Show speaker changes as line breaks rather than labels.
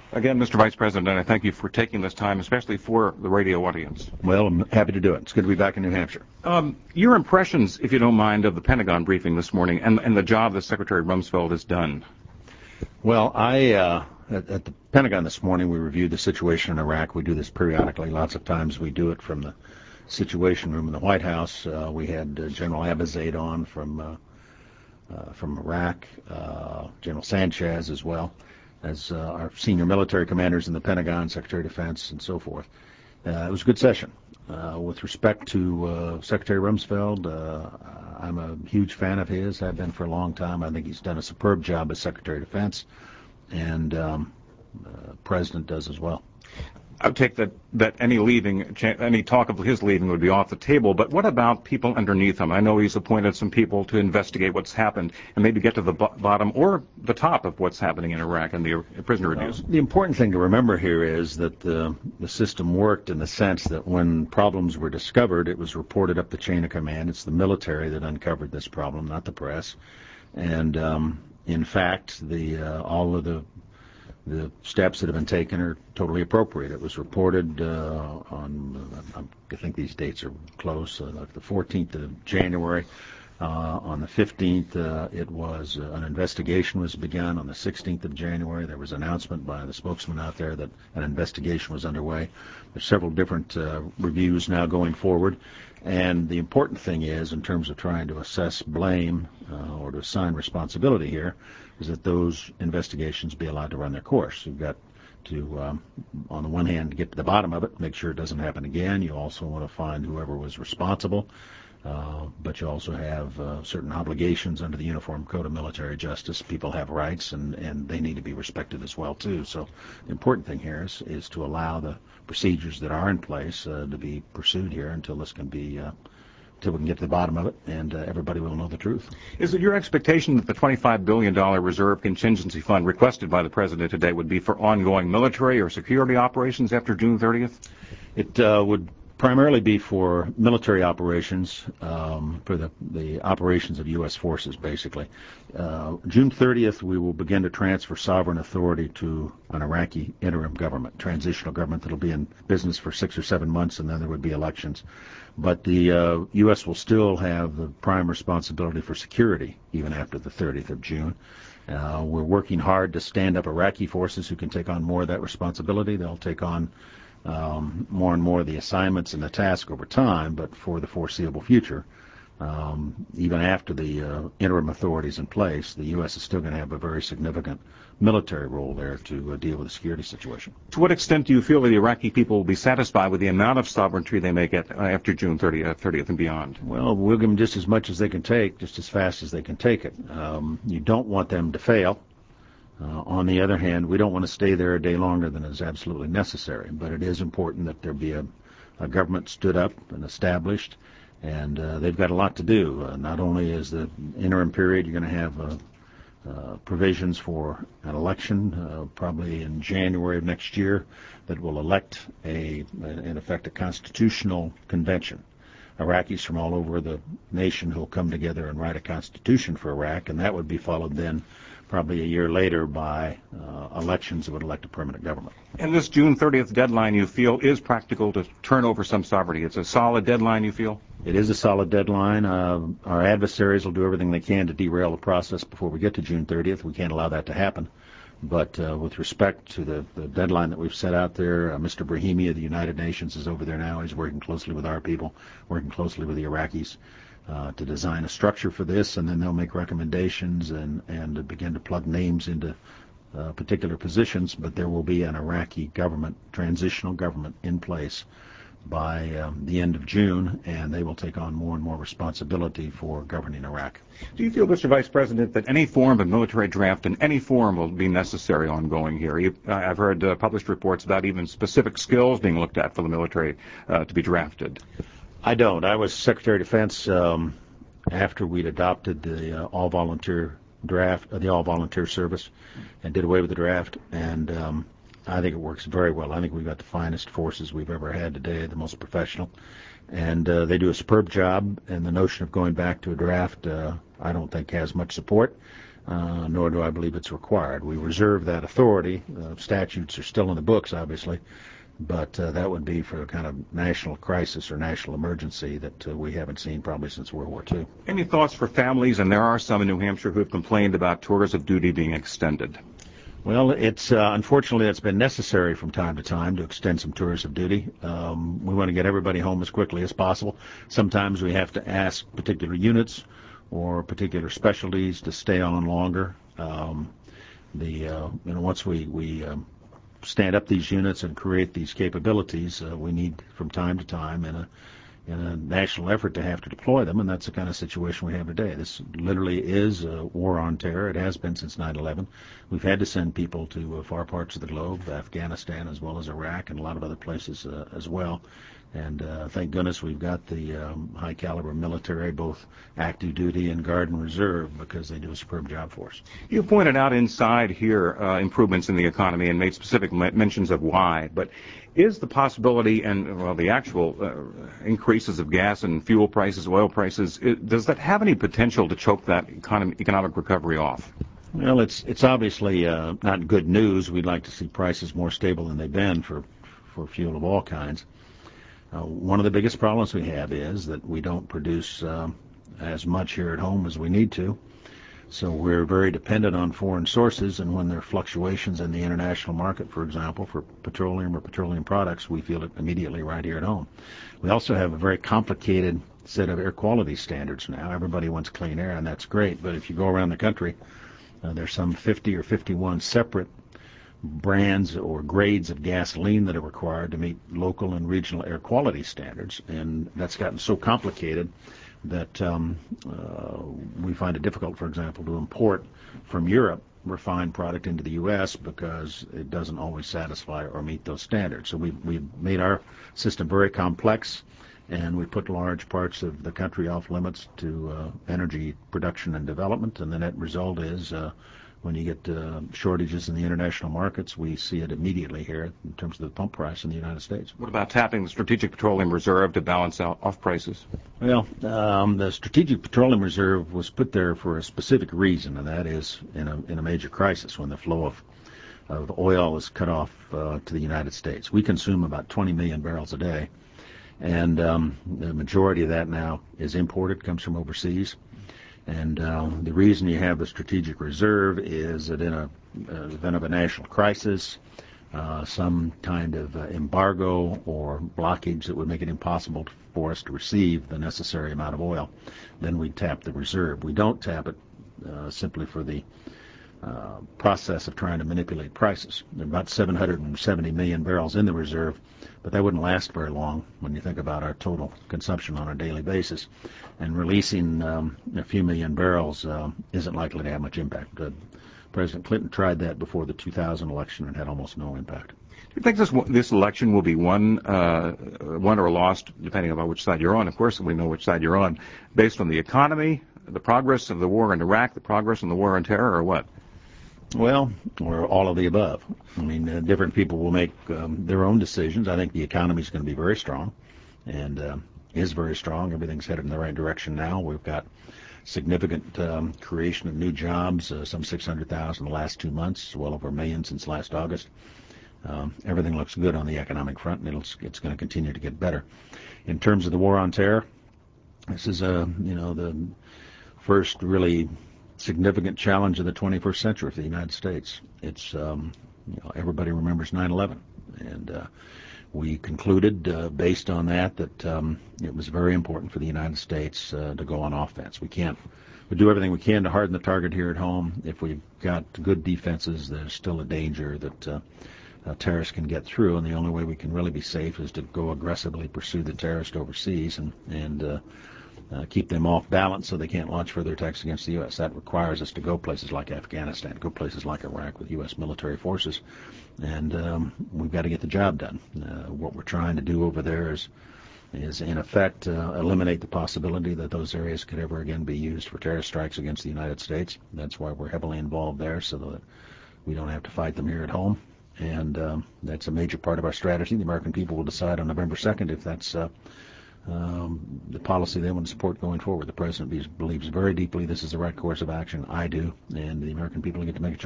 Again, Mr. Vice President, I thank you for taking this time, especially for the radio audience.
Well, I'm happy to do it. It's good to be back in New Hampshire.
Your impressions, if you don't mind, of the Pentagon briefing this morning and the job that Secretary Rumsfeld has done.
Well, at the Pentagon this morning, we reviewed the situation in Iraq. We do this periodically. Lots of times we do it from the Situation Room in the White House. We had General Abizaid on from Iraq, General Sanchez as well as our senior military commanders in the Pentagon, Secretary of Defense, and so forth. It was a good session. With respect to Secretary Rumsfeld, I'm a huge fan of his. I've been for a long time. I think he's done a superb job as Secretary of Defense, and President does as well.
I would take that any talk of his leaving would be off the table, but what about people underneath him? I know he's appointed some people to investigate what's happened and maybe get to the bottom or the top of what's happening in Iraq and the prisoner reviews.
The important thing to remember here is that the system worked in the sense that when problems were discovered, it was reported up the chain of command. It's the military that uncovered this problem, not the press. And in fact, all of the steps that have been taken are totally appropriate. It was reported I think these dates are close, like the 14th of January. On the 15th, it was an investigation was begun. On the 16th of January, there was an announcement by the spokesman out there that an investigation was underway. There's several different reviews now going forward. And the important thing is, in terms of trying to assess blame or to assign responsibility here, is that those investigations be allowed to run their course. You've got to, on the one hand, get to the bottom of it, make sure it doesn't happen again. You also want to find whoever was responsible, but you also have certain obligations under the Uniform Code of Military Justice. People have rights, and they need to be respected as well, too. So the important thing here is to allow the procedures that are in place to be pursued here until this can be until we can get to the bottom of it, and everybody will know the truth.
Is it your expectation that the $25 billion reserve contingency fund requested by the President today would be for ongoing military or security operations after June 30th?
It would primarily be for military operations, for the operations of U.S. forces, basically. June 30th, we will begin to transfer sovereign authority to an Iraqi interim government, transitional government that will be in business for 6 or 7 months, and then there would be elections. But the U.S. will still have the prime responsibility for security, even after the 30th of June. We're working hard to stand up Iraqi forces who can take on more of that responsibility. They'll take on more and more of the assignments and the task over time, but for the foreseeable future, even after the interim authorities in place, the U.S. is still going to have a very significant military role there to deal with the security situation.
To what extent do you feel that the Iraqi people will be satisfied with the amount of sovereignty they may get after June 30th and beyond?
Well, we'll give them just as much as they can take, just as fast as they can take it. You don't want them to fail. On the other hand, we don't want to stay there a day longer than is absolutely necessary, but it is important that there be a government stood up and established, and they've got a lot to do. Not only is the interim period, you're going to have provisions for an election, probably in January of next year, that will elect in effect, a constitutional convention. Iraqis from all over the nation who will come together and write a constitution for Iraq, and that would be followed then probably a year later by elections that would elect a permanent government.
And this June 30th deadline, you feel, is practical to turn over some sovereignty. It's a solid deadline, you feel?
It is a solid deadline. Our adversaries will do everything they can to derail the process before we get to June 30th. We can't allow that to happen. But with respect to the deadline that we've set out there, Mr. Brahimi of the United Nations is over there now. He's working closely with our people, working closely with the Iraqis to design a structure for this, and then they'll make recommendations and begin to plug names into particular positions. But there will be an Iraqi government, transitional government, in place by the end of June, and they will take on more and more responsibility for governing Iraq.
Do you feel, Mr. Vice President, that any form of military draft in any form will be necessary ongoing here? I've heard published reports about even specific skills being looked at for the military to be drafted.
I don't. I was Secretary of Defense after we'd adopted the all-volunteer draft, the all-volunteer service, and did away with the draft, and I think it works very well. I think we've got the finest forces we've ever had today, the most professional, and they do a superb job, and the notion of going back to a draft I don't think has much support. nor do I believe it's required. We reserve that authority. Statutes are still in the books, obviously, but that would be for a kind of national crisis or national emergency that we haven't seen probably since World War II.
Any thoughts for families? And there are some in New Hampshire who have complained about tours of duty being extended.
Well, it's unfortunately it's been necessary from time to time to extend some tours of duty. We want to get everybody home as quickly as possible. Sometimes we have to ask particular units or particular specialties to stay on longer. Once we stand up these units and create these capabilities, we need from time to time in a national effort to have to deploy them, and that's the kind of situation we have today. This literally is a war on terror. It has been since 9/11. We've had to send people to far parts of the globe, Afghanistan as well as Iraq and a lot of other places as well. And thank goodness we've got the high caliber military, both active duty and Guard and Reserve, because they do a superb job for us.
You pointed out inside here improvements in the economy and made specific mentions of why, but is the possibility and, well, the actual increases of gas and fuel prices, oil prices, does that have any potential to choke that economic recovery off?
Well, it's obviously not good news. We'd like to see prices more stable than they've been for fuel of all kinds. One of the biggest problems we have is that we don't produce as much here at home as we need to. So we're very dependent on foreign sources, and when there are fluctuations in the international market, for example, for petroleum or petroleum products, we feel it immediately right here at home. We also have a very complicated set of air quality standards now. Everybody wants clean air, and that's great, but if you go around the country, there's some 50 or 51 separate brands or grades of gasoline that are required to meet local and regional air quality standards, and that's gotten so complicated that we find it difficult, for example, to import from Europe refined product into the U.S. because it doesn't always satisfy or meet those standards. So we've made our system very complex, and we put large parts of the country off limits to energy production and development, and the net result is when you get shortages in the international markets, we see it immediately here in terms of the pump price in the United States.
What about tapping the Strategic Petroleum Reserve to balance out off prices?
Well, the Strategic Petroleum Reserve was put there for a specific reason, and that is in a major crisis when the flow of oil is cut off to the United States. We consume about 20 million barrels a day, and the majority of that now is imported, comes from overseas. And the reason you have the strategic reserve is that in an event of a national crisis, some kind of embargo or blockage that would make it impossible for us to receive the necessary amount of oil, then we tap the reserve. We don't tap it simply for the process of trying to manipulate prices. There are about 770 million barrels in the reserve, but that wouldn't last very long when you think about our total consumption on a daily basis. And releasing a few million barrels isn't likely to have much impact. President Clinton tried that before the 2000 election and had almost no impact.
Do you think this election will be won or lost, depending on which side you're on? Of course, we know which side you're on, based on the economy, the progress of the war in Iraq, the progress in the war on terror, or what?
Well, or all of the above. I mean, different people will make their own decisions. I think the economy is going to be very strong, and is very strong. Everything's headed in the right direction now. We've got significant creation of new jobs, some 600,000 in the last 2 months, well over 1 million since last August. Everything looks good on the economic front, and it's going to continue to get better. In terms of the war on terror, this is the first really significant challenge of the 21st century for the United States. It's everybody remembers 9/11, and we concluded based on that it was very important for the United States to go on offense. We do everything we can to harden the target here at home. If we've got good defenses, there's still a danger that terrorists can get through, and the only way we can really be safe is to go aggressively pursue the terrorists overseas and keep them off balance so they can't launch further attacks against the U.S. That requires us to go places like Afghanistan, go places like Iraq with U.S. military forces, and we've got to get the job done. What we're trying to do over there is in effect eliminate the possibility that those areas could ever again be used for terrorist strikes against the United States. That's why we're heavily involved there, so that we don't have to fight them here at home. And that's a major part of our strategy. The American people will decide on November 2nd if that's the policy they want to support going forward. The president believes very deeply this is the right course of action. I do, and the American people get to make a choice.